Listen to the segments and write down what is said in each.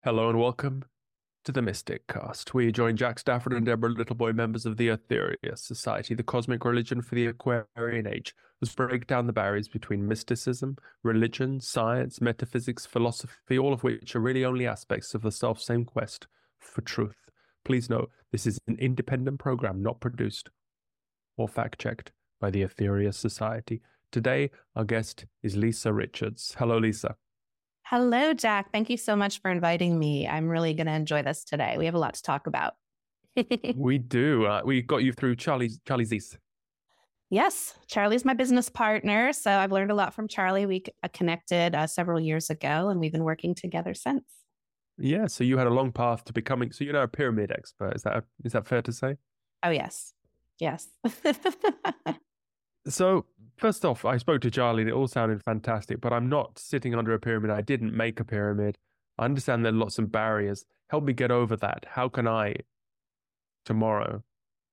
Hello and welcome to the Mystic Cast. We join Jack Stafford and Deborah Littleboy, members of the Aetherius Society, the cosmic religion for the Aquarian Age, as break down the barriers between mysticism, religion, science, metaphysics, philosophy, all of which are really only aspects of the self-same quest for truth. Please note, this is an independent program, not produced or fact-checked by the Aetherius Society. Today, our guest is Lisa Richards. Hello, Lisa. Hello, Jack. Thank you so much for inviting me. I'm really going to enjoy this today. We have a lot to talk about. We do. We got you through Charlie Zeiss. Yes, Charlie's my business partner. So I've learned a lot from Charlie. We connected several years ago, and we've been working together since. Yeah, so you had a long path to becoming, so you're now a pyramid expert. Is that fair to say? Oh, yes. Yes. So, first off, I spoke to Charlie and it all sounded fantastic, but I'm not sitting under a pyramid. I didn't make a pyramid. I understand there are lots of barriers. Help me get over that. How can I, tomorrow,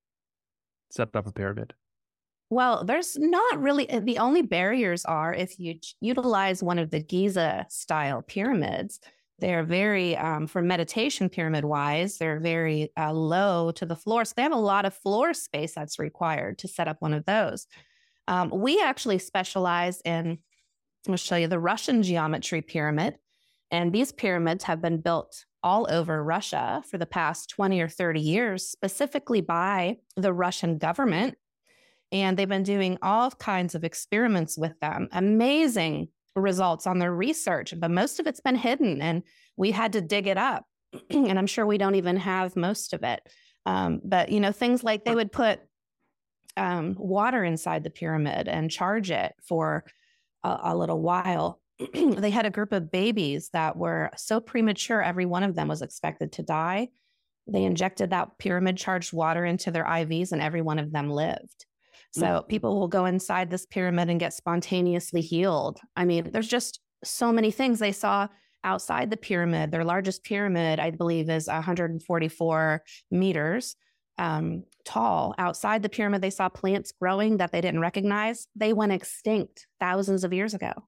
set up a pyramid? Well, there's not really, the only barriers are if you utilize one of the Giza style pyramids. They're very, for meditation pyramid wise, they're very low to the floor. So they have a lot of floor space that's required to set up one of those. We actually specialize in, I'll show you the Russian geometry pyramid. And these pyramids have been built all over Russia for the past 20 or 30 years, specifically by the Russian government. And they've been doing all kinds of experiments with them. Amazing results on their research, but most of it's been hidden and we had to dig it up. And I'm sure we don't even have most of it. But, things like they would put water inside the pyramid and charge it for a little while. They had a group of babies that were so premature, every one of them was expected to die. They injected that pyramid charged water into their IVs and every one of them lived. So people will go inside this pyramid and get spontaneously healed. I mean, there's just so many things they saw outside the pyramid. Their largest pyramid, I believe, is 144 meters tall. Outside the pyramid, they saw plants growing that they didn't recognize. They went extinct thousands of years ago.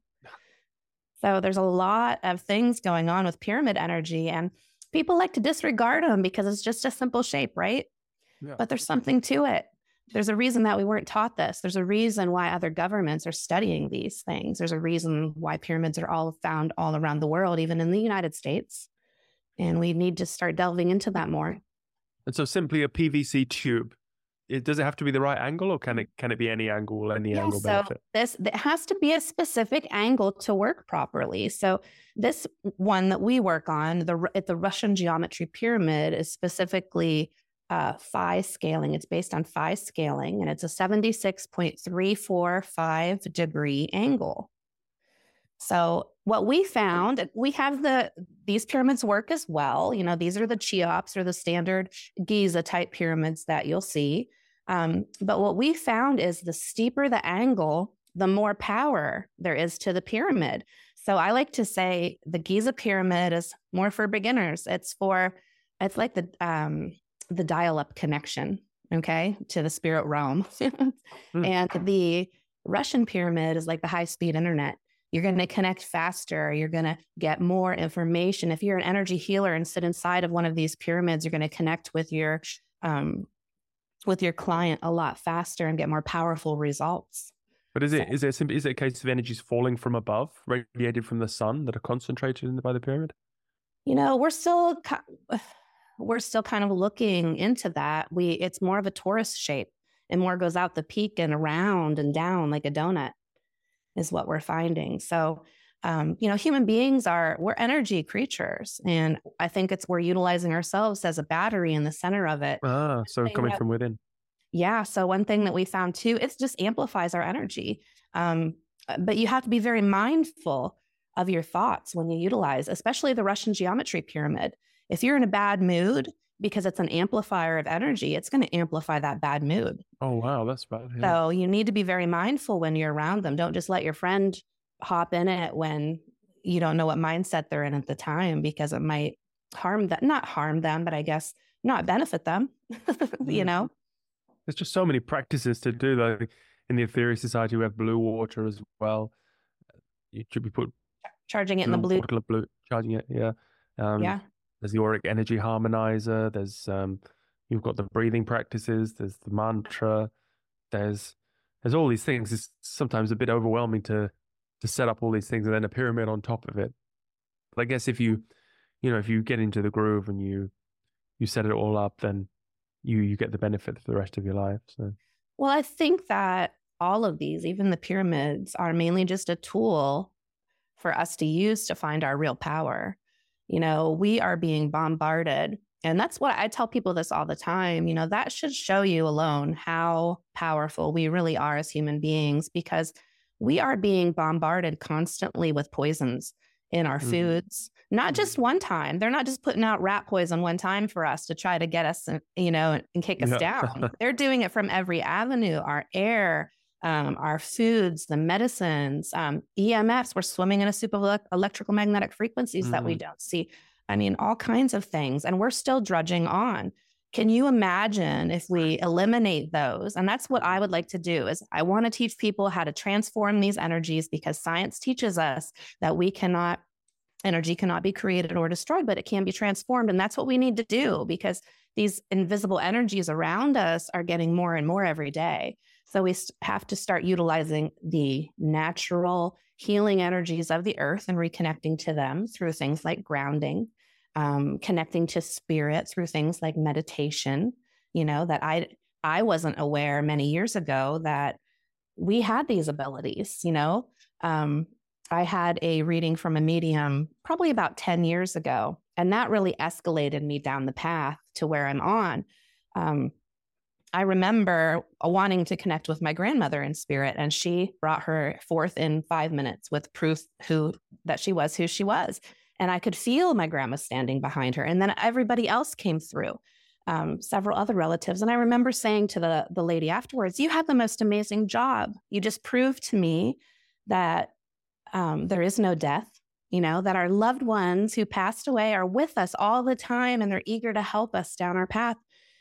So there's a lot of things going on with pyramid energy, and people like to disregard them because it's just a simple shape, right? Yeah. But there's something to it. There's a reason that we weren't taught this. There's a reason why other governments are studying these things. There's a reason why pyramids are all found all around the world, even in the United States. And we need to start delving into that more. And so simply a PVC tube, does it have to be the right angle or can it be any angle, angle benefit? It has to be a specific angle to work properly. So this one that we work on, the Russian geometry pyramid, is specifically phi scaling. It's based on phi scaling, and it's a 76.345 degree angle. So what we found, we have these pyramids work as well. These are the Cheops or the standard Giza type pyramids that you'll see. But what we found is the steeper the angle, the more power there is to the pyramid. So I like to say the Giza pyramid is more for beginners. It's like the dial-up connection, okay, to the spirit realm. And the Russian pyramid is like the high-speed internet. You're going to connect faster. You're going to get more information. If you're an energy healer and sit inside of one of these pyramids, you're going to connect with your client a lot faster and get more powerful results. But is it a case of energies falling from above, radiated from the sun, that are concentrated by the pyramid? We're still kind of looking into that. It's more of a torus shape, and more goes out the peak and around and down like a donut is what we're finding. So, human beings we're energy creatures. And I think we're utilizing ourselves as a battery in the center of it. So coming from within. Yeah. So one thing that we found too, it just amplifies our energy. But you have to be very mindful of your thoughts when you utilize, especially the Russian geometry pyramid. If you're in a bad mood, because it's an amplifier of energy, it's going to amplify that bad mood. Oh, wow. That's bad. Yeah. So you need to be very mindful when you're around them. Don't just let your friend hop in it when you don't know what mindset they're in at the time, because it might not harm them, but I guess not benefit them, There's just so many practices to do. Like in the Aetherius Society, we have blue water as well. You should be charging it in the blue. Charging it, yeah. Yeah. There's the auric energy harmonizer. There's you've got the breathing practices. There's the mantra. There's all these things. It's sometimes a bit overwhelming to set up all these things and then a pyramid on top of it. But I guess if if you get into the groove and you set it all up, then you get the benefit for the rest of your life. So, well, I think that all of these, even the pyramids, are mainly just a tool for us to use to find our real power. We are being bombarded. And that's what I tell people this all the time. That should show you alone how powerful we really are as human beings, because we are being bombarded constantly with poisons in our foods, not just one time. They're not just putting out rat poison one time for us to try to get us, and kick us down. They're doing it from every avenue, our air, our foods, the medicines, EMFs. We're swimming in a soup of electrical magnetic frequencies that we don't see. I mean, all kinds of things. And we're still drudging on. Can you imagine if we eliminate those? And that's what I would like to do. Is I want to teach people how to transform these energies, because science teaches us that energy cannot be created or destroyed, but it can be transformed. And that's what we need to do, because these invisible energies around us are getting more and more every day. So we have to start utilizing the natural healing energies of the earth and reconnecting to them through things like grounding, connecting to spirit through things like meditation, that I wasn't aware many years ago that we had these abilities. I had a reading from a medium probably about 10 years ago, and that really escalated me down the path to where I'm on. I remember wanting to connect with my grandmother in spirit, and she brought her forth in 5 minutes with proof that she was who she was. And I could feel my grandma standing behind her. And then everybody else came through, several other relatives. And I remember saying to the lady afterwards, "You have the most amazing job. You just proved to me that there is no death, that our loved ones who passed away are with us all the time, and they're eager to help us down our path."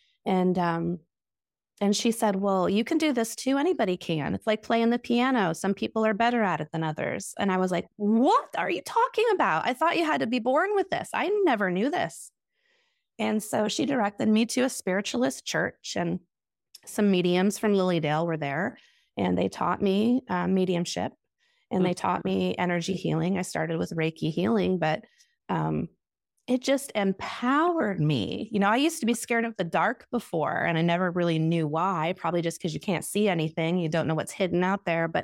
And she said, "Well, you can do this too. Anybody can. It's like playing the piano. Some people are better at it than others." And I was like, "What are you talking about? I thought you had to be born with this. I never knew this." And so she directed me to a spiritualist church, and some mediums from Lilydale were there, and they taught me mediumship, and they taught me energy healing. I started with Reiki healing, but it just empowered me. I used to be scared of the dark before, and I never really knew why, probably just because you can't see anything. You don't know what's hidden out there. But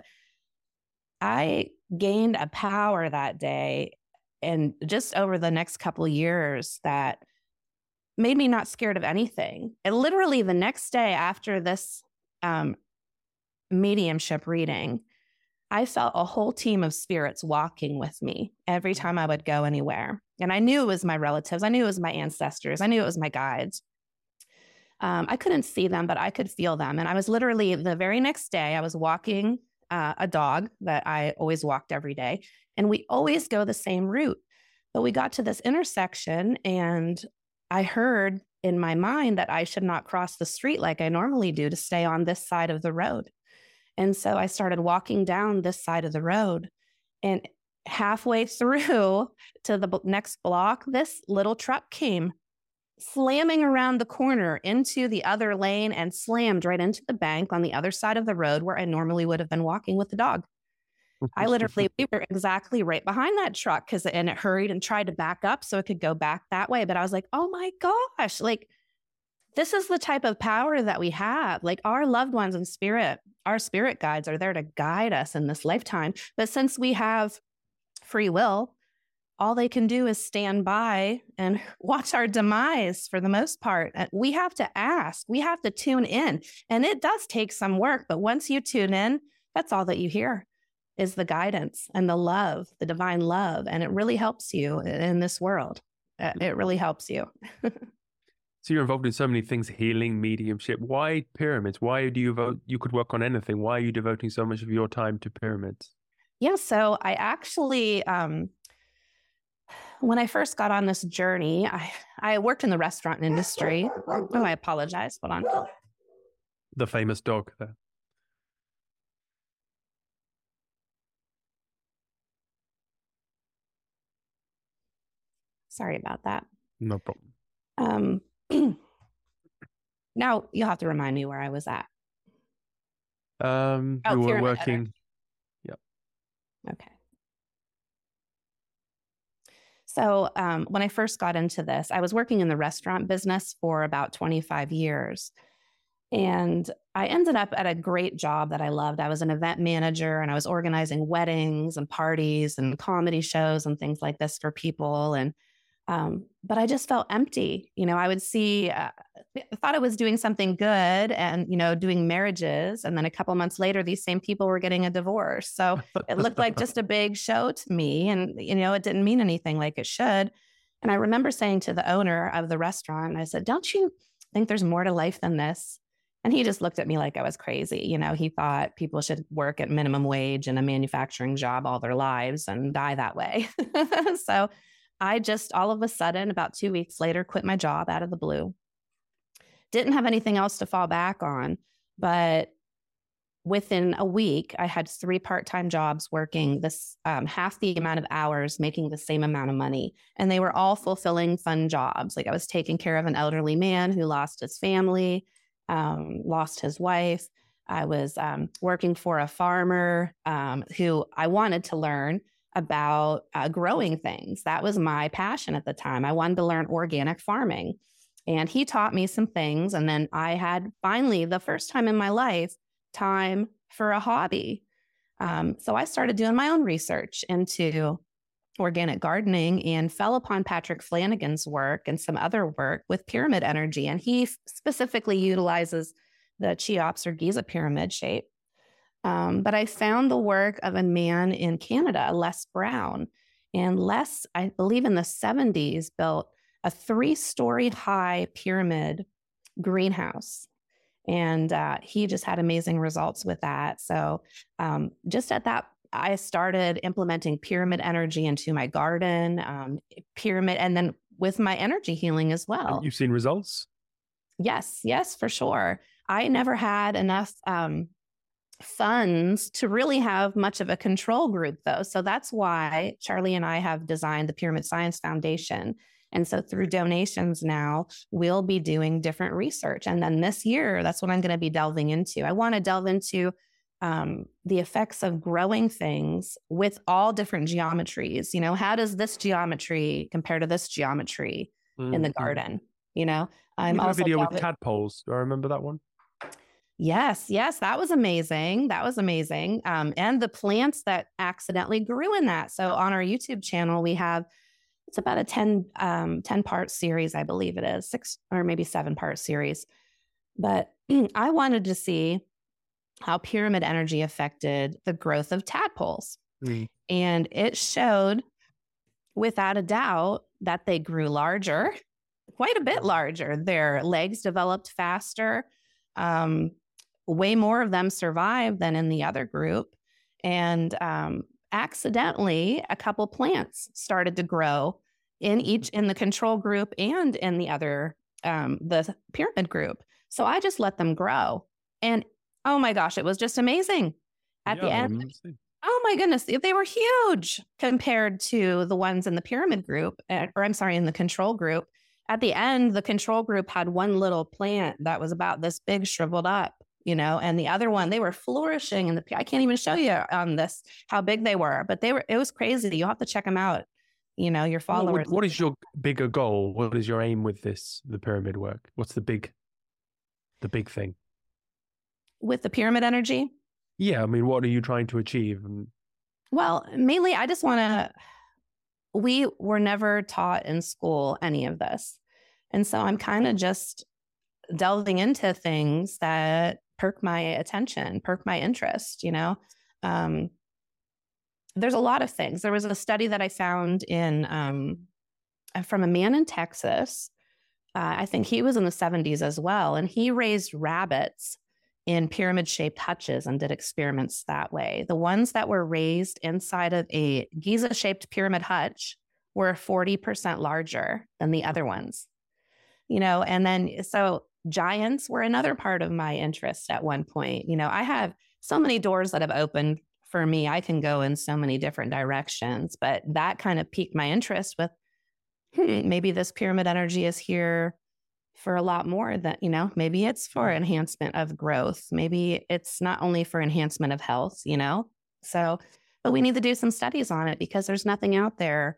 I gained a power that day, and just over the next couple of years, that made me not scared of anything. And literally the next day after this mediumship reading, I felt a whole team of spirits walking with me every time I would go anywhere. And I knew it was my relatives. I knew it was my ancestors. I knew it was my guides. I couldn't see them, but I could feel them. And I was literally, the very next day, I was walking a dog that I always walked every day. And we always go the same route. But we got to this intersection, and I heard in my mind that I should not cross the street like I normally do to stay on this side of the road. And so I started walking down this side of the road, and halfway through to the next block, this little truck came slamming around the corner into the other lane and slammed right into the bank on the other side of the road where I normally would have been walking with the dog. We were exactly right behind that truck, and it hurried and tried to back up so it could go back that way. But I was like, oh my gosh, this is the type of power that we have. Our loved ones in spirit, our spirit guides are there to guide us in this lifetime. But since we have free will, all they can do is stand by and watch our demise for the most part. We have to ask, we have to tune in. And it does take some work, but once you tune in, that's all that you hear is the guidance and the love, the divine love. And it really helps you in this world. It really helps you. So you're involved in so many things, healing, mediumship. Why pyramids? Why do you could work on anything? Why are you devoting so much of your time to pyramids? Yeah, so I actually, when I first got on this journey, I worked in the restaurant industry. Oh, I apologize. Hold on. The famous dog there. Sorry about that. No problem. Now you'll have to remind me where I was at. You were working. Yeah. Okay. So when I first got into this, I was working in the restaurant business for about 25 years. And I ended up at a great job that I loved. I was an event manager and I was organizing weddings and parties and comedy shows and things like this for people. And but I just felt empty. I would see, I thought I was doing something good and, doing marriages. And then a couple months later, these same people were getting a divorce. So it looked like just a big show to me. And, it didn't mean anything like it should. And I remember saying to the owner of the restaurant, I said, don't you think there's more to life than this? And he just looked at me like I was crazy. He thought people should work at minimum wage in a manufacturing job all their lives and die that way. So I just all of a sudden, about 2 weeks later, quit my job out of the blue. Didn't have anything else to fall back on. But within a week, I had 3 part-time jobs working this half the amount of hours, making the same amount of money. And they were all fulfilling, fun jobs. Like I was taking care of an elderly man who lost his family, lost his wife. I was working for a farmer who I wanted to learn about growing things. That was my passion at the time. I wanted to learn organic farming. And he taught me some things. And then I had finally, the first time in my life, time for a hobby. So I started doing my own research into organic gardening and fell upon Patrick Flanagan's work and some other work with pyramid energy. And he specifically utilizes the Cheops or Giza pyramid shape. But I found the work of a man in Canada, Les Brown. And Les, I believe in the 70s, built a 3-story high pyramid greenhouse. And he just had amazing results with that. So just at that, I started implementing pyramid energy into my garden, and then with my energy healing as well. And you've seen results? Yes, for sure. I never had enough funds to really have much of a control group, though. So that's why Charlie and I have designed the Pyramid Science Foundation. And so through donations now, we'll be doing different research. And then this year, that's what I'm going to be delving into. I want to delve into the effects of growing things with all different geometries. How does this geometry compare to this geometry in the garden? I'm also a video with tadpoles. Do I remember that one? Yes, that was amazing. And the plants that accidentally grew in that. So on our YouTube channel, we have, it's about a 10-part series, I believe it is, 6 or maybe 7-part series. But I wanted to see how pyramid energy affected the growth of tadpoles. And it showed without a doubt that they grew larger, quite a bit larger. Their legs developed faster. Way more of them survived than in the other group. And accidentally, a couple plants started to grow in the control group and in the other, the pyramid group. So I just let them grow. And oh my gosh, it was just amazing. At the end, oh my goodness, they were huge compared to the ones in the pyramid group, in the control group. At the end, the control group had one little plant that was about this big, shriveled up, and the other one, they were flourishing. And I can't even show you on this how big they were, but it was crazy. You'll have to check them out. Your followers. What is your bigger goal? What is your aim with the pyramid work? What's the big thing? With the pyramid energy? Yeah. I mean, what are you trying to achieve? Well, mainly I just want to, we were never taught in school any of this. And so I'm kind of just delving into things that perk my attention, perk my interest, There's a lot of things. There was a study that I found from a man in Texas. I think he was in the 70s as well. And he raised rabbits in pyramid-shaped hutches and did experiments that way. The ones that were raised inside of a Giza-shaped pyramid hutch were 40% larger than the other ones. And then, so giants were another part of my interest at one point. I have so many doors that have opened for me. I can go in so many different directions, but that kind of piqued my interest with maybe this pyramid energy is here for a lot more than, maybe it's for enhancement of growth. Maybe it's not only for enhancement of health, So, but we need to do some studies on it because there's nothing out there.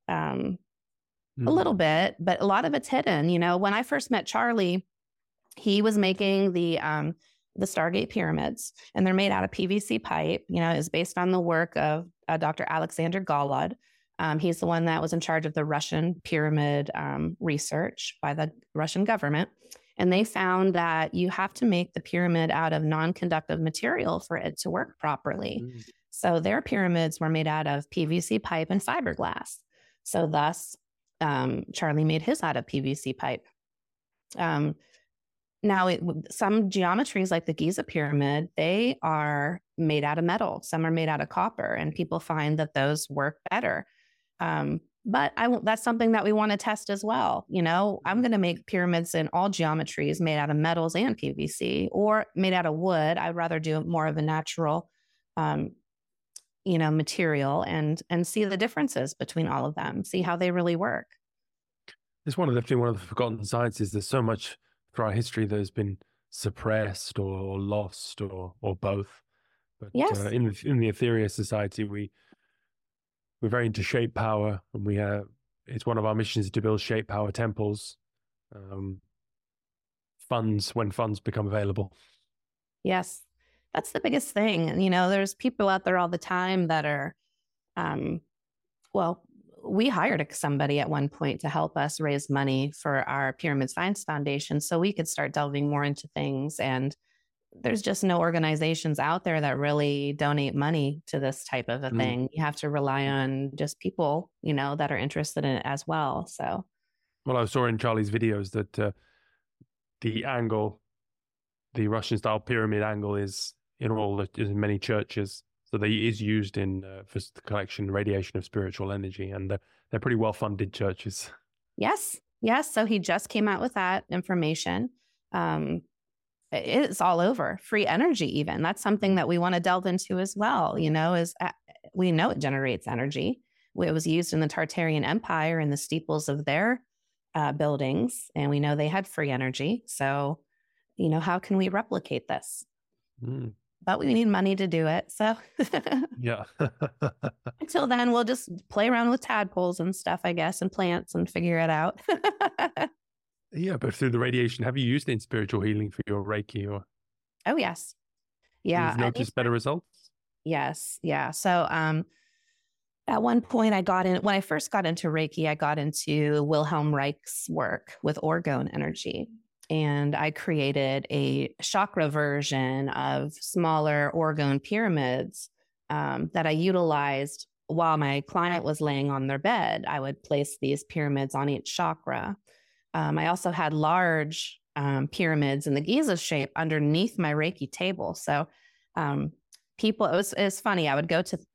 A little bit, but a lot of it's hidden. When I first met Charlie, he was making the Stargate pyramids, and they're made out of PVC pipe. It's based on the work of Dr. Alexander Golod. He's the one that was in charge of the Russian pyramid research by the Russian government. And they found that you have to make the pyramid out of non-conductive material for it to work properly. So their pyramids were made out of PVC pipe and fiberglass. So thus, Charlie made his out of PVC pipe. Now, some geometries like the Giza pyramid, they are made out of metal. Some are made out of copper, and people find that those work better. But that's something that we want to test as well. I'm going to make pyramids in all geometries made out of metals and PVC, or made out of wood. I'd rather do more of a natural, material and see the differences between all of them, see how they really work. It's one of the forgotten sciences. There's so much throughout history that has been suppressed or lost or both. But yes. In the Aetherius Society, we're very into shape power, and it's one of our missions to build shape power temples. When funds become available. Yes, that's the biggest thing. There's people out there all the time that are, we hired somebody at one point to help us raise money for our Pyramid Science Foundation so we could start delving more into things. And there's just no organizations out there that really donate money to this type of a thing. You have to rely on just people, that are interested in it as well. So, well, I saw in Charlie's videos that the angle, the Russian style pyramid angle, is in many churches. So they is used for the collection, radiation of spiritual energy, and they're pretty well-funded churches. Yes. So he just came out with that information. It's all over. Free energy, even. That's something that we want to delve into as well. We know it generates energy. It was used in the Tartarian Empire in the steeples of their buildings, and we know they had free energy. So, how can we replicate this? But we need money to do it. So yeah. Until then, we'll just play around with tadpoles and stuff, I guess, and plants and figure it out. Yeah, but through the radiation, have you used it in spiritual healing for your Reiki? Or? Oh, yes. Yeah. You've noticed better results? Yes. Yeah. So at one point when I first got into Reiki, I got into Wilhelm Reich's work with orgone energy. And I created a chakra version of smaller orgone pyramids that I utilized while my client was laying on their bed. I would place these pyramids on each chakra. I also had large pyramids in the Giza shape underneath my Reiki table. So people, it was funny. I would go to,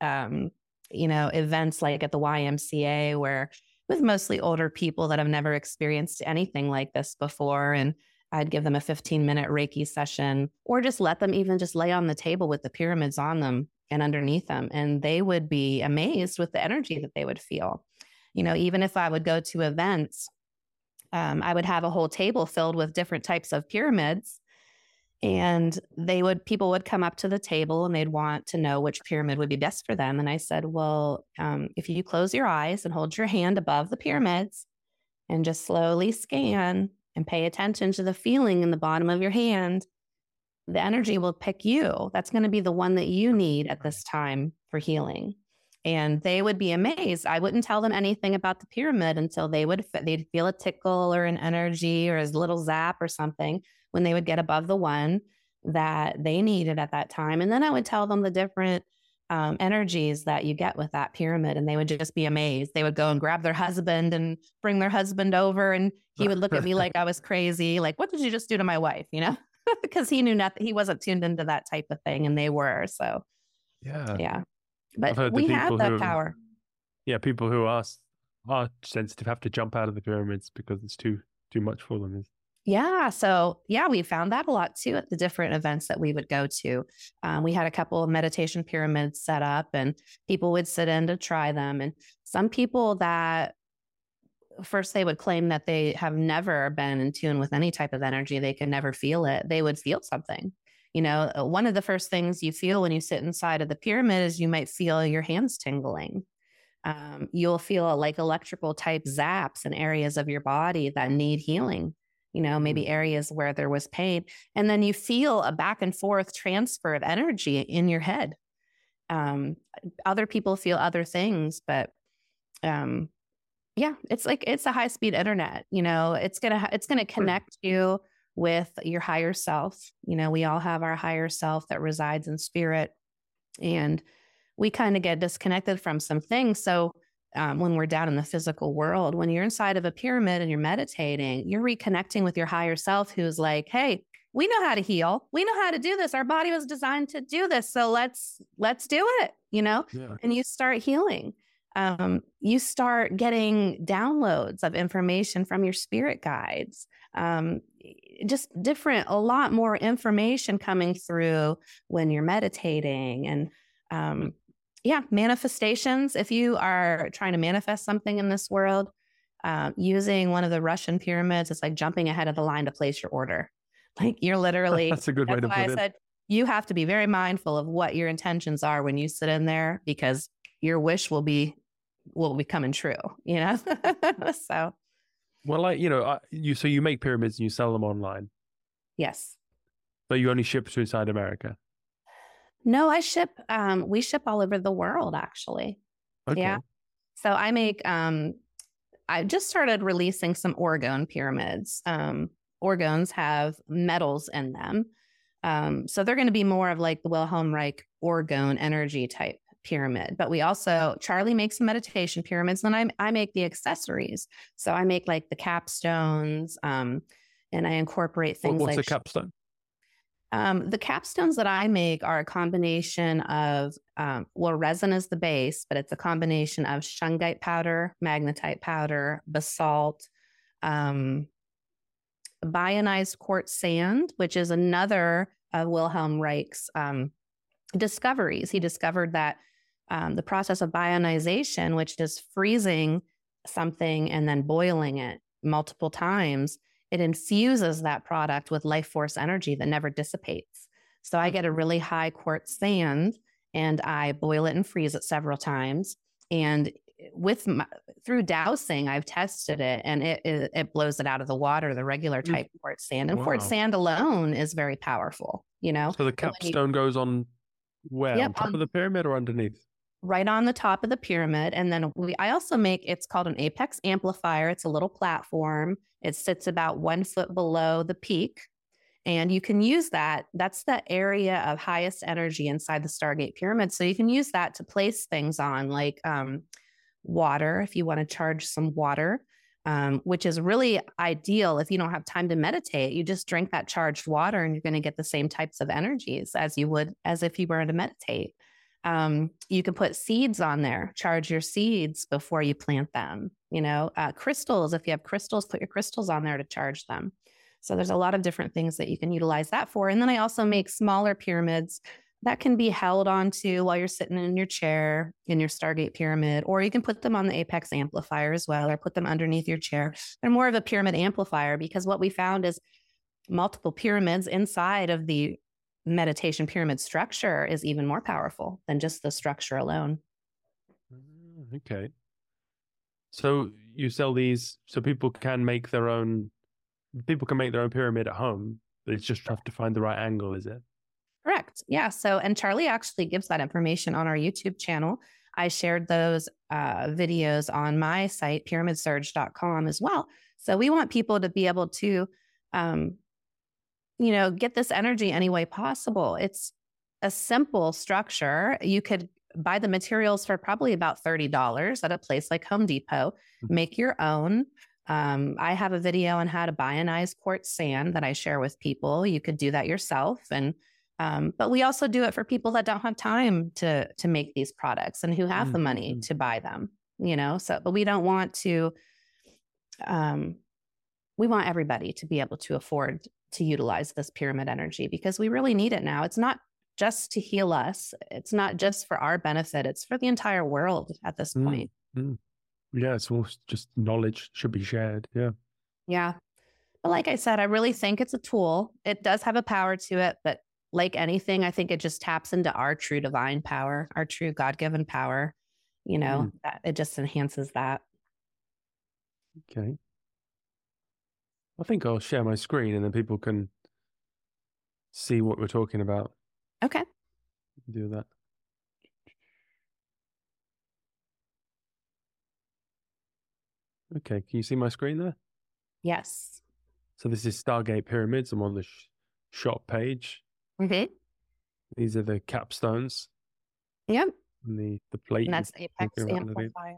events like at the YMCA where with mostly older people that have never experienced anything like this before. And I'd give them a 15-minute Reiki session, or just let them even just lay on the table with the pyramids on them and underneath them. And they would be amazed with the energy that they would feel. Even if I would go to events, I would have a whole table filled with different types of pyramids. And people would come up to the table and they'd want to know which pyramid would be best for them. And I said, well, if you close your eyes and hold your hand above the pyramids and just slowly scan and pay attention to the feeling in the bottom of your hand, the energy will pick you. That's going to be the one that you need at this time for healing. And they would be amazed. I wouldn't tell them anything about the pyramid until they'd feel a tickle or an energy or a little zap or something when they would get above the one that they needed at that time. And then I would tell them the different energies that you get with that pyramid, and they would just be amazed. They would go and grab their husband and bring their husband over, and he would look at me like I was crazy. Like, what did you just do to my wife? Because he knew nothing. He wasn't tuned into that type of thing, and they were. So, yeah. But we have that power. Yeah, people who are sensitive have to jump out of the pyramids because it's too much for them. Yeah. So we found that a lot too at the different events that we would go to. We had a couple of meditation pyramids set up and people would sit in to try them. And some people that first they would claim that they have never been in tune with any type of energy. They can never feel it. They would feel something. One of the first things you feel when you sit inside of the pyramid is you might feel your hands tingling. You'll feel like electrical type zaps in areas of your body that need healing, maybe areas where there was pain. And then you feel a back and forth transfer of energy in your head. Other people feel other things, but it's a high speed internet. It's gonna connect you with your higher self. We all have our higher self that resides in spirit, and we kind of get disconnected from some things. So when we're down in the physical world, when you're inside of a pyramid and you're meditating, you're reconnecting with your higher self, who's like, hey, we know how to heal. We know how to do this. Our body was designed to do this. So let's do it, Yeah. And you start healing. You start getting downloads of information from your spirit guides. Just a lot more information coming through when you're meditating. And manifestations. If you are trying to manifest something in this world, using one of the Russian pyramids, it's like jumping ahead of the line to place your order. Like you're literally, that's a good way to put it. I said, you have to be very mindful of what your intentions are when you sit in there, because your wish will be coming true, So. Well, so you make pyramids and you sell them online. Yes. But you only ship to inside America. No, we ship all over the world, actually. Okay. Yeah. So I make, I just started releasing some orgone pyramids. Orgones have metals in them. So they're going to be more of like the Wilhelm Reich orgone energy type pyramid. But Charlie makes some meditation pyramids, and I make the accessories. So I make like the capstones, and I incorporate things What's like... a capstone? The capstones that I make are a combination of, resin is the base, but it's a combination of shungite powder, magnetite powder, basalt, bionized quartz sand, which is another of Wilhelm Reich's discoveries. He discovered that the process of bionization, which is freezing something and then boiling it multiple times, it infuses that product with life force energy that never dissipates. So I get a really high quartz sand and I boil it and freeze it several times. And through dowsing, I've tested it, and it blows it out of the water, the regular type quartz sand. And quartz sand alone is very powerful, So the capstone goes on where? Yep, on top of the pyramid or underneath? Right on the top of the pyramid. And then I also make, it's called an apex amplifier. It's a little platform. It sits about 1 foot below the peak. And you can use that. That's the area of highest energy inside the Stargate pyramid. So you can use that to place things on, like water, if you want to charge some water, which is really ideal if you don't have time to meditate. You just drink that charged water and you're going to get the same types of energies as you would as if you were to meditate. You can put seeds on there, charge your seeds before you plant them. Crystals, if you have crystals, put your crystals on there to charge them. So there's a lot of different things that you can utilize that for. And then I also make smaller pyramids that can be held onto while you're sitting in your chair in your Stargate pyramid, or you can put them on the apex amplifier as well, or put them underneath your chair. They're more of a pyramid amplifier, because what we found is multiple pyramids inside of the meditation pyramid structure is even more powerful than just the structure alone. Okay. So you sell these so people can make their own pyramid at home. They just have to find the right angle, is it? Correct. Yeah. So, and Charlie actually gives that information on our YouTube channel. I shared those videos on my site, pyramidsurge.com as well. So we want people to be able to, get this energy any way possible. It's a simple structure. You could buy the materials for probably about $30 at a place like Home Depot, make your own. I have a video on how to bionize quartz sand that I share with people. You could do that yourself. And but we also do it for people that don't have time to make these products and who have the money to buy them, but we don't want to, we want everybody to be able to afford to utilize this pyramid energy, because we really need it now. It's not just to heal us. It's not just for our benefit. It's for the entire world at this point. Yeah, it's all just knowledge should be shared. Yeah. Yeah. But like I said, I really think it's a tool. It does have a power to it, but like anything, I think it just taps into our true divine power, our true God-given power. That it just enhances that. Okay. I think I'll share my screen and then people can see what we're talking about. Okay. Do that. Okay, can you see my screen there? Yes. So this is Stargate Pyramids. I'm on the shop page. Mm-hmm. These are the capstones. Yep. And the plate. And that's Apex Amplifier.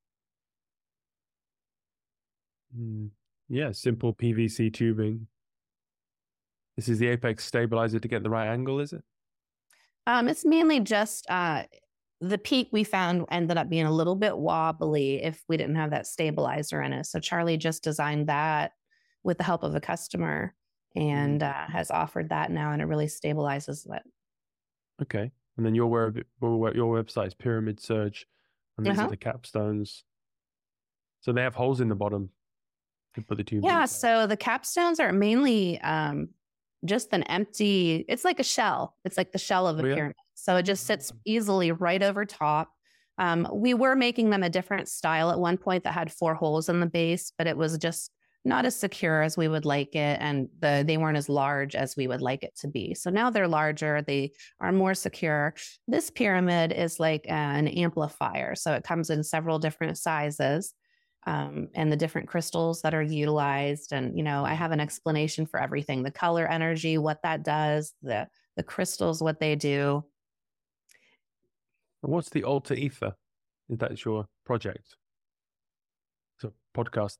Yeah, simple PVC tubing. This is the Apex stabilizer to get the right angle, is it? It's mainly just the peak we found ended up being a little bit wobbly if we didn't have that stabilizer in it. So Charlie just designed that with the help of a customer and has offered that now, and it really stabilizes it. Okay. And then your website is Pyramid Surge, and these are the capstones. So they have holes in the bottom to put the tubes. Yeah. So the capstones are mainly just an empty, it's like a shell. It's like the shell of a pyramid. So it just sits easily right over top. We were making them a different style at one point that had 4 holes in the base, but it was just not as secure as we would like it. And they weren't as large as we would like it to be. So now they're larger. They are more secure. This pyramid is like an amplifier. So it comes in several different sizes. And the different crystals that are utilized. And, I have an explanation for everything, the color energy, what that does, the crystals, what they do. And what's the Alter Ether? Is that your project? It's a podcast.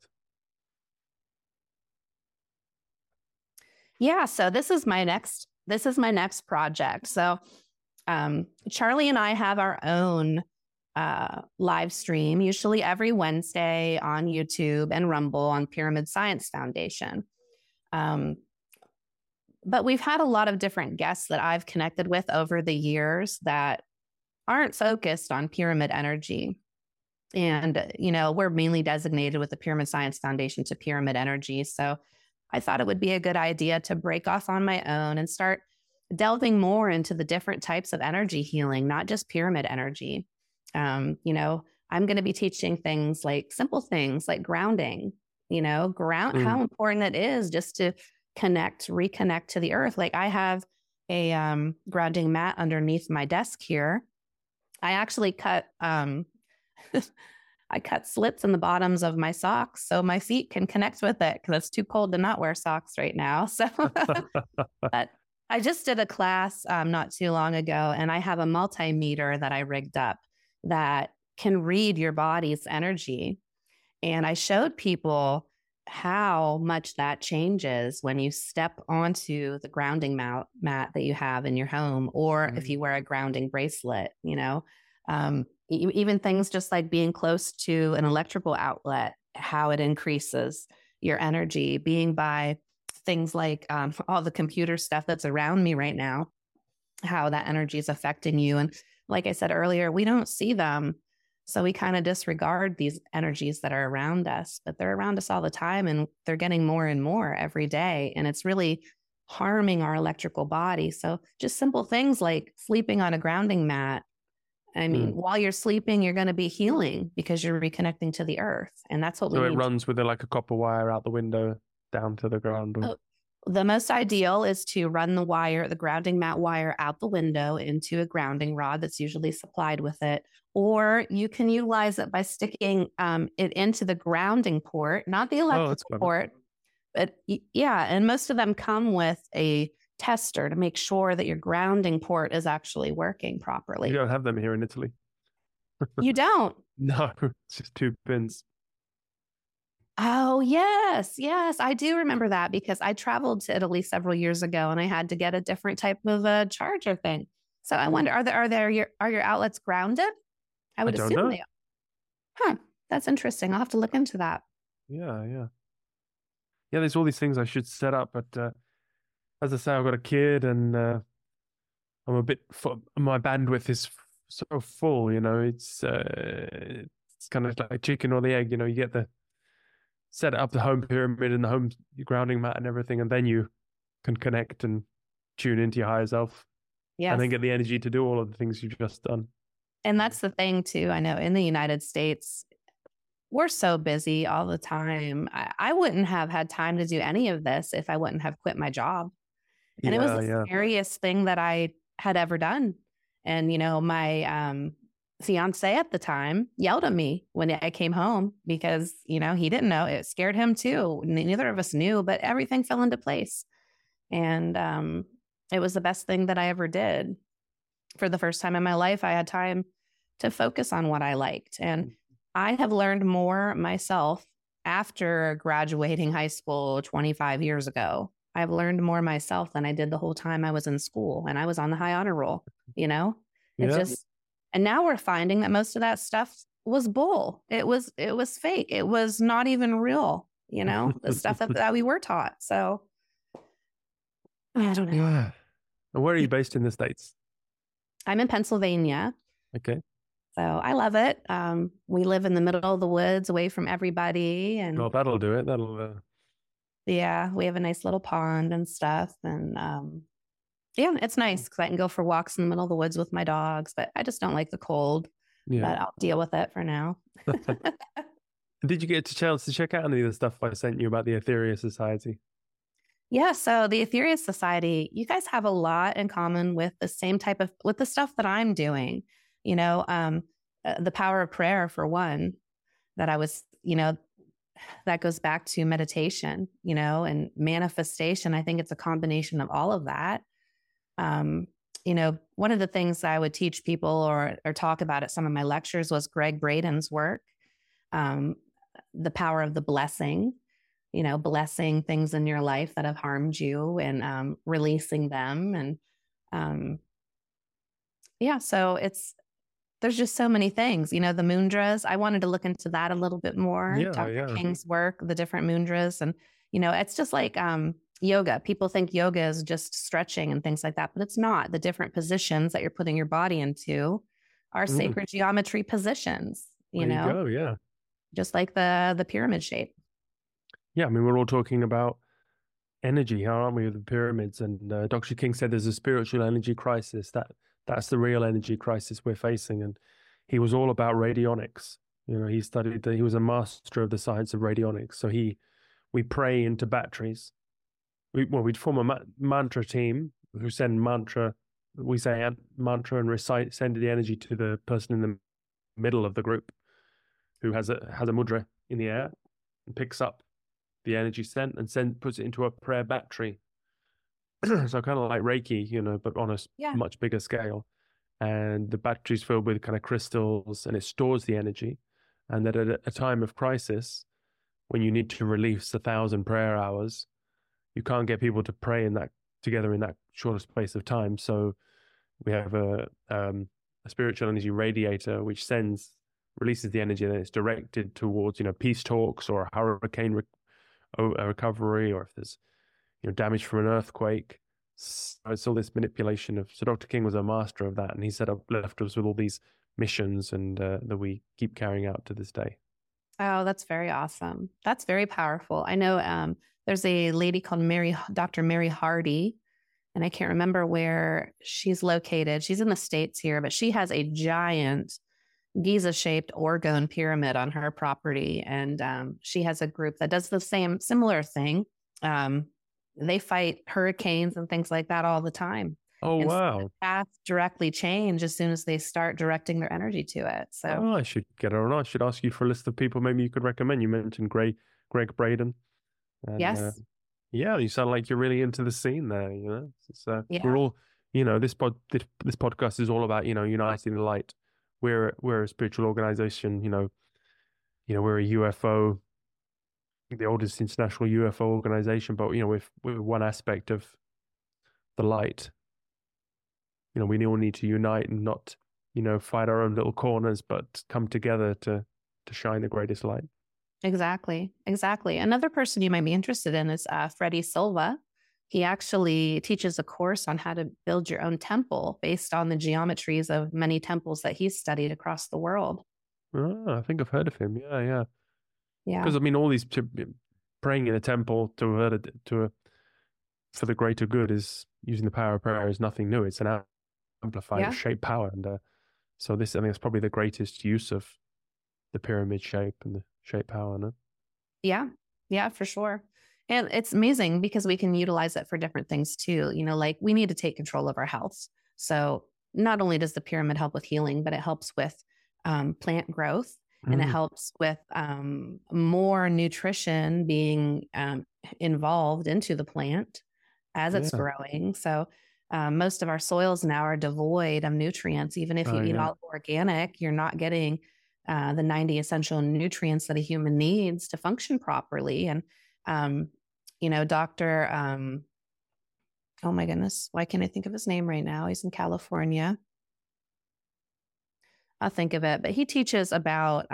Yeah. So this is my next project. So Charlie and I have our own live stream, usually every Wednesday on YouTube and Rumble on Pyramid Science Foundation. But we've had a lot of different guests that I've connected with over the years that aren't focused on pyramid energy. And, we're mainly designated with the Pyramid Science Foundation to pyramid energy. So I thought it would be a good idea to break off on my own and start delving more into the different types of energy healing, not just pyramid energy. I'm going to be teaching things like simple things like grounding, how important it is just to reconnect to the earth. Like I have a grounding mat underneath my desk here. I actually cut I cut slits in the bottoms of my socks so my feet can connect with it because it's too cold to not wear socks right now. So, but I just did a class not too long ago, and I have a multimeter that I rigged up that can read your body's energy. And I showed people how much that changes when you step onto the grounding mat that you have in your home, or if you wear a grounding bracelet, even things just like being close to an electrical outlet, how it increases your energy, being by things like all the computer stuff that's around me right now, how that energy is affecting you. And like I said earlier, we don't see them. So we kind of disregard these energies that are around us, but they're around us all the time and they're getting more and more every day. And it's really harming our electrical body. So just simple things like sleeping on a grounding mat. I mean, while you're sleeping, you're going to be healing because you're reconnecting to the earth. And that's what we need. So it runs with like a copper wire out the window down to the ground. Or... The most ideal is to run the grounding mat wire out the window into a grounding rod that's usually supplied with it. Or you can utilize it by sticking it into the grounding port, not the electrical port. But yeah, and most of them come with a tester to make sure that your grounding port is actually working properly. You don't have them here in Italy. You don't? No, it's just 2 pins. Oh, yes. Yes, I do remember that because I traveled to Italy several years ago and I had to get a different type of a charger thing. So I wonder, are your outlets grounded? I would assume they are. Huh. That's interesting. I'll have to look into that. Yeah, there's all these things I should set up, but as I say, I've got a kid and I'm a bit my bandwidth is so full, it's It's kind of like chicken or the egg, you know, you get set up the home pyramid and the home grounding mat and everything, and then you can connect and tune into your higher self. Yes. And then get the energy to do all of the things you've just done. And that's the thing too. I know in the United States, we're so busy all the time. I wouldn't have had time to do any of this if I wouldn't have quit my job. And it was the scariest thing that I had ever done. And, you know, my fiance at the time yelled at me when I came home because, you know, he didn't know. It scared him too. Neither of us knew, but everything fell into place. And it was the best thing that I ever did. For the first time in my life, I had time to focus on what I liked. And I have learned more myself after graduating high school 25 years ago. I've learned more myself than I did the whole time I was in school, and I was on the high honor roll, you know? And now we're finding that most of that stuff was bull. It was fake. It was not even real, you know, the stuff that we were taught. So I don't know. Yeah. And where are you based in the States? I'm in Pennsylvania. Okay. So I love it. We live in the middle of the woods away from everybody. And well, that'll do it. Yeah, we have a nice little pond and stuff. And yeah, it's nice because I can go for walks in the middle of the woods with my dogs, but I just don't like the cold. Yeah. But I'll deal with it for now. Did you get a chance to check out any of the stuff I sent you about the Aetheria Society? Yeah, so the Aetheria Society, you guys have a lot in common with the same with the stuff that I'm doing. You know, the power of prayer, for one, that I was, you know, that goes back to meditation, you know, and manifestation. I think it's a combination of all of that. You know, one of the things I would teach people or talk about at some of my lectures was Gregg Braden's work, the power of the blessing, you know, blessing things in your life that have harmed you and releasing them. And yeah, so there's just so many things, you know, the mudras. I wanted to look into that a little bit more. Dr. King's work, the different mudras. And, you know, it's just like yoga. People think yoga is just stretching and things like that, but it's not. The different positions that you're putting your body into are sacred geometry positions, you know? Go, yeah. Just like the pyramid shape. Yeah, I mean, we're all talking about energy, aren't we, with the pyramids? And Dr. King said there's a spiritual energy crisis. That's the real energy crisis we're facing. And he was all about radionics. You know, he was a master of the science of radionics. So we pray into batteries. We'd form a mantra team who send mantra. We say mantra and send the energy to the person in the middle of the group who has a mudra in the air and picks up the energy sent and puts it into a prayer battery. So kind of like Reiki, you know, but on a much bigger scale. And the battery's filled with kind of crystals and it stores the energy. And that at a time of crisis, when you need to release 1,000 prayer hours, you can't get people to pray together in that shorter space of time. So we have a spiritual energy radiator, which releases the energy, and it's directed towards, you know, peace talks or a hurricane recovery, or if there's, you know, damage from an earthquake. So it's all this manipulation of. So Dr. King was a master of that, and he left us with all these missions, and that we keep carrying out to this day. Oh, that's very awesome. That's very powerful. I know there's a lady called Dr. Mary Hardy, and I can't remember where she's located. She's in the States here, but she has a giant Giza-shaped orgone pyramid on her property. And she has a group that does the similar thing. They fight hurricanes and things like that all the time. Oh, and wow. So the paths directly change as soon as they start directing their energy to it. So I should get her on. I should ask you for a list of people maybe you could recommend. You mentioned Gregg Braden. And, yes. Yeah, you sound like you're really into the scene there, you know. We're all, you know, this podcast is all about, you know, uniting the light. We're a spiritual organization, you know, we're a UFO, the oldest international UFO organization, but, you know, we're one aspect of the light. You know, we all need to unite and not, you know, fight our own little corners, but come together to shine the greatest light. Exactly. Another person you might be interested in is Freddie Silva. He actually teaches a course on how to build your own temple based on the geometries of many temples that he's studied across the world. I think I've heard of him. Yeah, yeah. Yeah. Because I mean, all these praying in a temple for the greater good is using the power of prayer is nothing new. It's an amplified Yeah. shape power, and so this I think it's probably the greatest use of the pyramid shape and the shape power. No? Yeah. Yeah, for sure. And it's amazing because we can utilize it for different things too. Like we need to take control of our health. So not only does the pyramid help with healing, but it helps with plant growth, and it helps with more nutrition being involved into the plant as it's growing. So most of our soils now are devoid of nutrients. Even if you eat all organic, you're not getting the 90 essential nutrients that a human needs to function properly. And, Dr. Oh my goodness, why can't I think of his name right now? He's in California. I'll think of it, but he teaches about,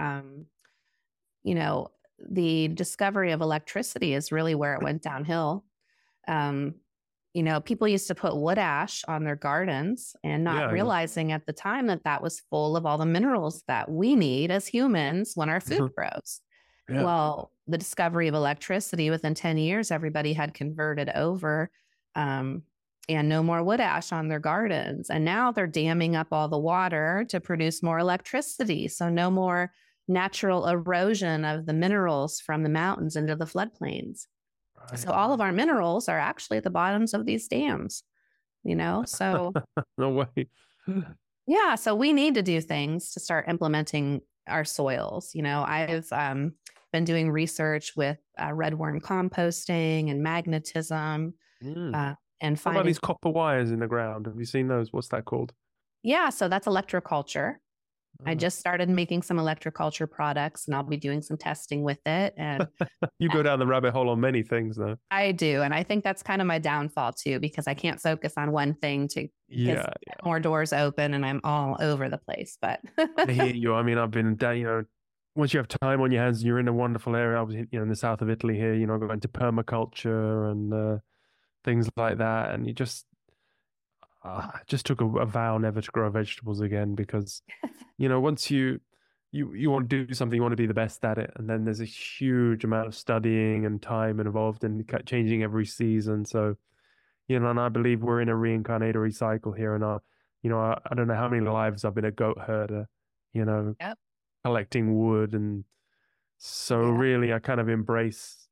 the discovery of electricity is really where it went downhill. People used to put wood ash on their gardens and not realizing at the time that that was full of all the minerals that we need as humans when our food grows. Yeah. Well, the discovery of electricity within 10 years, everybody had converted over and no more wood ash on their gardens. And now they're damming up all the water to produce more electricity. So no more natural erosion of the minerals from the mountains into the floodplains. Right. So all of our minerals are actually at the bottoms of these dams, so. No way. Yeah. So we need to do things to start implementing our soils. I've been doing research with redworm composting and magnetism and finding. What about these copper wires in the ground? Have you seen those? What's that called? Yeah. So that's electroculture. I just started making some electroculture products, and I'll be doing some testing with it. And you go down the rabbit hole on many things, though. I do. And I think that's kind of my downfall, too, because I can't focus on one thing to get more doors open, and I'm all over the place. But I hear you. I mean, I've been down, once you have time on your hands and you're in a wonderful area, I was, in the south of Italy here, going to permaculture and things like that. And you just took a vow never to grow vegetables again because, once you want to do something, you want to be the best at it. And then there's a huge amount of studying and time involved in changing every season. So, and I believe we're in a reincarnatory cycle here. And I don't know how many lives I've been a goat herder, collecting wood. And so really I kind of embrace,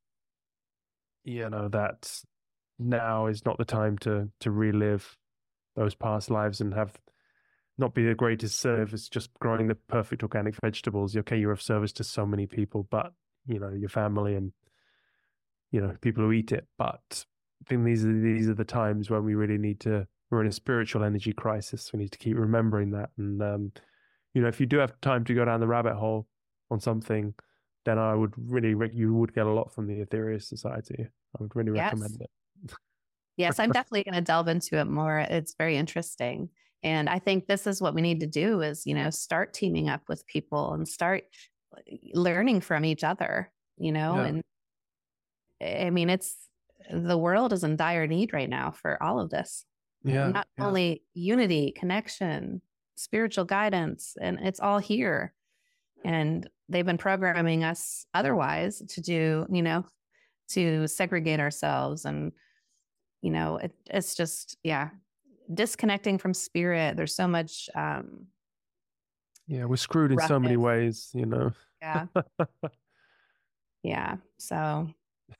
that now is not the time to relive those past lives and not be the greatest service just growing the perfect organic vegetables. Okay, you're of service to so many people, but your family and people who eat it. But I think these are the times when we really need to. We're in a spiritual energy crisis. We need to keep remembering that. And if you do have time to go down the rabbit hole on something, then I would really you would get a lot from the Aetherius Society. I would really recommend it. Yes, I'm definitely going to delve into it more. It's very interesting. And I think this is what we need to do is, start teaming up with people and start learning from each other, and I mean, the world is in dire need right now for all of this. Yeah. Not only unity, connection, spiritual guidance, and it's all here. And they've been programming us otherwise to do, to segregate ourselves. And, it's just, disconnecting from spirit. There's so much. We're screwed in so many ways, Yeah. Yeah. So.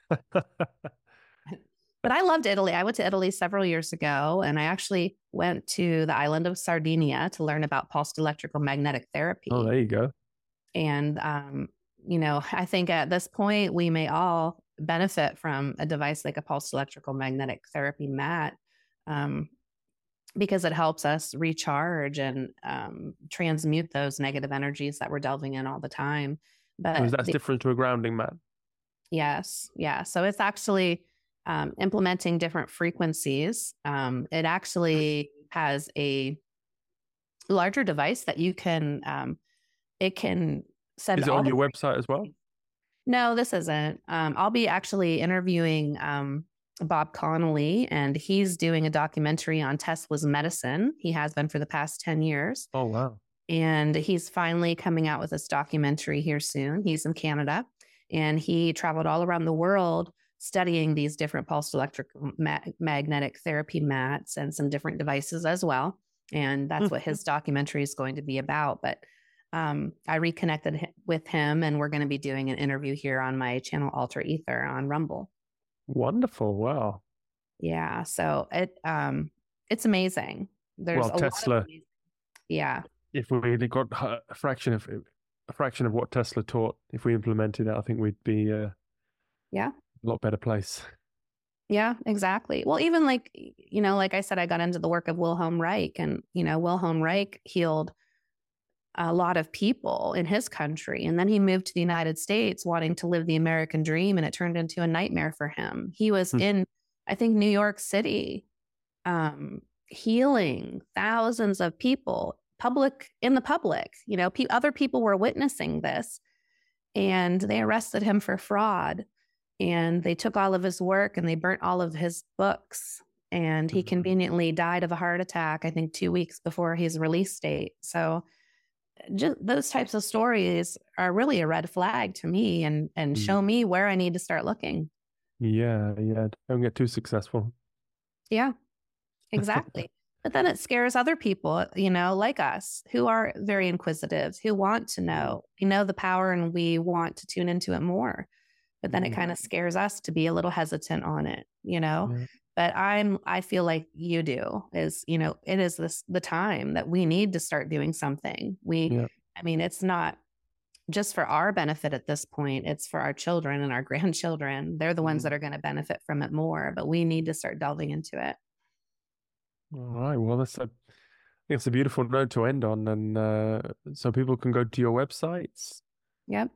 But I loved Italy. I went to Italy several years ago, and I actually went to the island of Sardinia to learn about pulsed electrical magnetic therapy. Oh, there you go. And, I think at this point, we may all benefit from a device like a pulsed electrical magnetic therapy mat because it helps us recharge and transmute those negative energies that we're delving in all the time. But that's different to a grounding mat? Yes. Yeah. So it's actually implementing different frequencies. It actually has a larger device that you can, it can send. Is it on your website as well? No, this isn't. I'll be actually interviewing Bob Connolly, and he's doing a documentary on Tesla's medicine. He has been for the past 10 years. Oh, wow. And he's finally coming out with this documentary here soon. He's in Canada, and he traveled all around the world studying these different pulsed electric magnetic therapy mats and some different devices as well. And that's what his documentary is going to be about. But I reconnected with him, and we're going to be doing an interview here on my channel, Alter Ether, on Rumble. Wonderful. Wow. Yeah. So it's amazing. There's a Tesla. lot of yeah. If we really got a fraction of what Tesla taught, if we implemented that, I think we'd be a lot better place. Yeah, exactly. Well, even like I said, I got into the work of Wilhelm Reich, and Wilhelm Reich healed a lot of people in his country, and then he moved to the United States wanting to live the American dream, and it turned into a nightmare for him. He was in, I think, New York City, healing thousands of people, in the public. Other people were witnessing this, and they arrested him for fraud, and they took all of his work and they burnt all of his books, and he conveniently died of a heart attack, I think 2 weeks before his release date. So just those types of stories are really a red flag to me, and show me where I need to start looking. Yeah. Don't get too successful. Yeah, exactly. But then it scares other people, like us, who are very inquisitive, who want to know. We know the power and we want to tune into it more. But then it kind of scares us to be a little hesitant on it, Yeah. But I feel like you do, is, it is the time that we need to start doing something. I mean, it's not just for our benefit at this point. It's for our children and our grandchildren. They're the ones that are going to benefit from it more, but we need to start delving into it. All right. Well, it's a beautiful note to end on. And so people can go to your websites. Yep.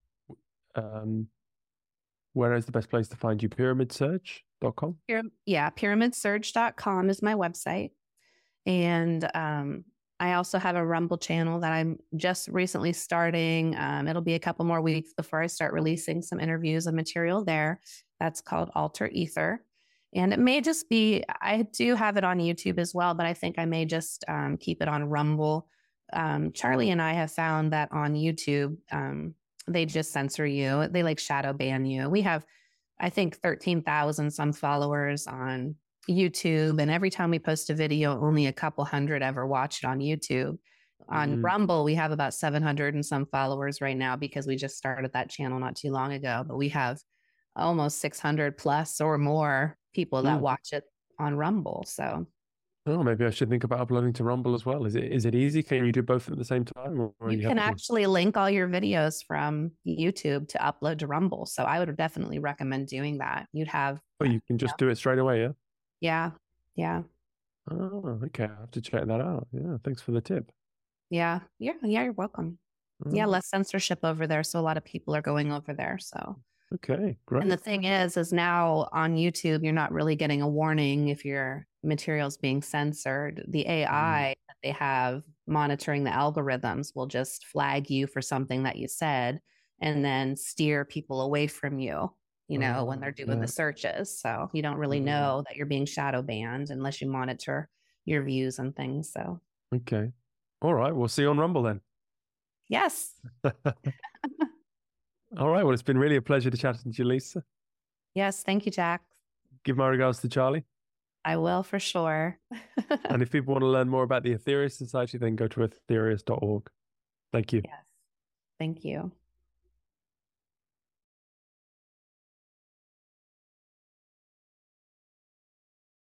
Where is the best place to find you? PyramidSurge.com? Yeah, PyramidSurge.com is my website. And I also have a Rumble channel that I'm just recently starting. It'll be a couple more weeks before I start releasing some interviews and material there. That's called Alter Ether. And it may just be, I do have it on YouTube as well, but I think I may just keep it on Rumble. Charlie and I have found that on YouTube, they just censor you. They like shadow ban you. We have, I think, 13,000 some followers on YouTube. And every time we post a video, only a couple hundred ever watch it on YouTube. On Rumble, we have about 700 and some followers right now, because we just started that channel not too long ago. But we have almost 600 plus or more people that watch it on Rumble. So, maybe I should think about uploading to Rumble as well. Is it easy? Can you do both at the same time? Or you can actually link all your videos from YouTube to upload to Rumble. So I would definitely recommend doing that. You'd have. Oh, you can just do it straight away, yeah? Yeah. Oh, okay. I have to check that out. Yeah, thanks for the tip. Yeah, you're welcome. Yeah, less censorship over there. So a lot of people are going over there. So. Okay, great. And the thing is now on YouTube, you're not really getting a warning if your material's being censored. The AI that they have monitoring the algorithms will just flag you for something that you said, and then steer people away from you, when they're doing the searches. So you don't really know that you're being shadow banned unless you monitor your views and things. So. Okay. All right. We'll see you on Rumble then. Yes. All right. Well, it's been really a pleasure to chat to you, Lisa. Yes. Thank you, Jack. Give my regards to Charlie. I will, for sure. And if people want to learn more about the Aetherius Society, then go to aetherius.org. Thank you. Yes. Thank you.